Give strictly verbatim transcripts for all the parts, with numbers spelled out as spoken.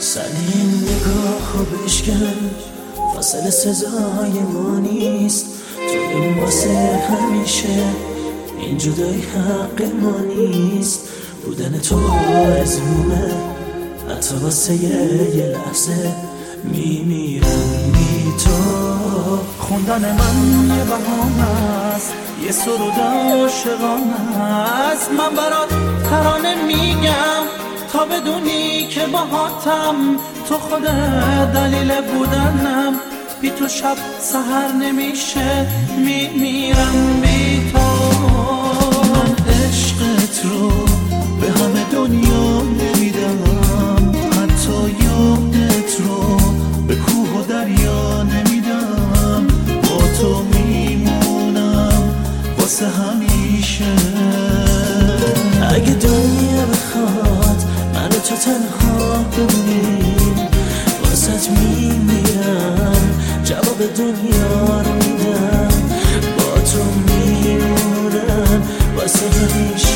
سنین نگاه رو بشکن، فاصله سزای ما نیست. تو واسه همیشه، این جدایی حق ما نیست. بودن تو آرزومه، حتی واسه یه لحظه میمیرم بی تو. خوندن من یه بهانه است، یه سرود عاشقانه است. من برات ترانه میگم تا بدونی که باهاتم. تو خود دلیل بودنم، بی تو شب سحر نمیشه، میمیرم بی تو. من عشقت رو به همه دنیا نمیدم، حتی یادت رو به کوه و دریا نمیدم. با تو میمونم واسه همیشه. اگه دنیا بخواد من تو تنها بمونیم، واسه میمیرم، جواب دنیا رو میدم. با تو میمونم واسه همیشه.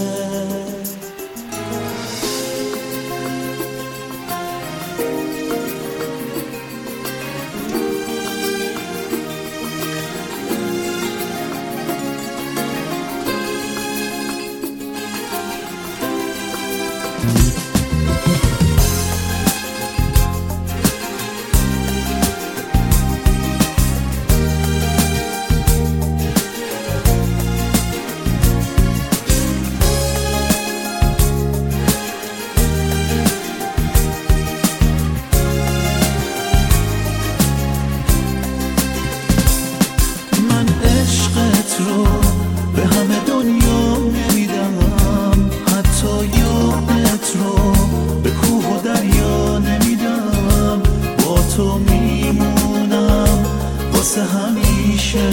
رو به همه دنیا نمیدم، حتی یادت رو به کوه و دریا نمیدم. با تو میمونم واسه همیشه.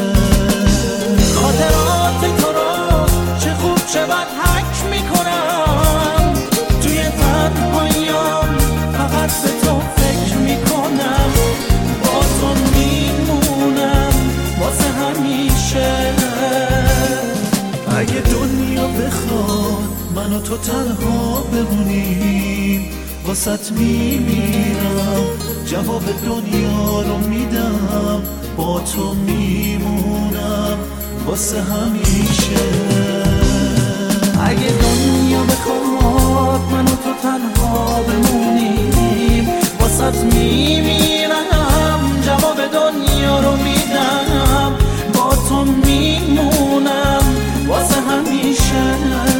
خاطرات تو رو چه خوب چه بد حک میکنم، توی تنهاییام فقط به تو فکر میکنم. با تو میمونم واسه همیشه. اگه دنیا بخواد من و تو تنها بمونیم، واسط میمیرم، جواب دنیا رو میدم. با تو میمونم واسه همیشه. اگه دنیا بخواد من و تو تنها بمونیم، واسط میمیرم، جواب دنیا رو میدم. با تو میمونم واسه همیشه.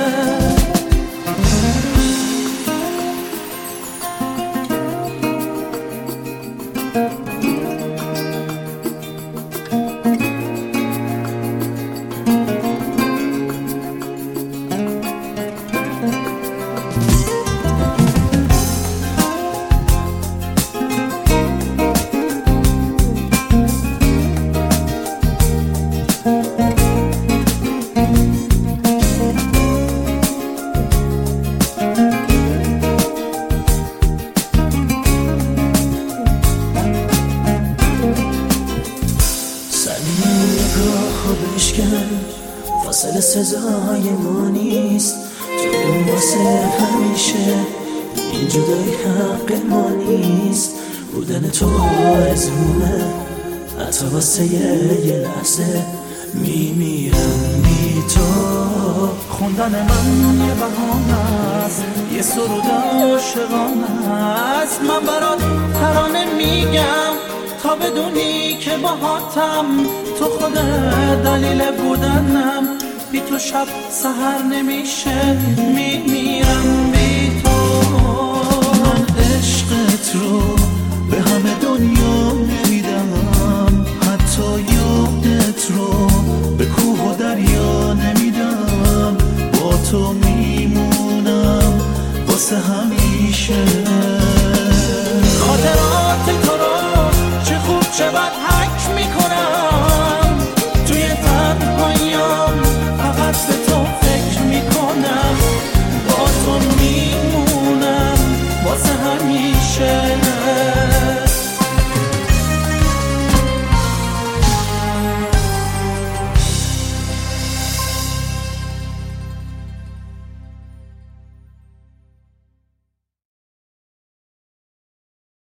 فاصله سزای ما نیست. تو واسه همیشه، این جدایی حق ما نیست. بودن تو آرزومه، حتی واسه یه لحظه میمیرم بی تو. خوندن من یه بهانه است، یه سرود عاشقانه است. من برات ترانه میگم تا بدونی که باهاتم. تو خود دلیل بودنم، بی تو شب سحر نمیشه، میمیرم بی تو. من عشقت رو به همه دنیا نمیدم، حتی یادت رو به کوه و دریا نمیدم. با تو میمونم واسه همیشه.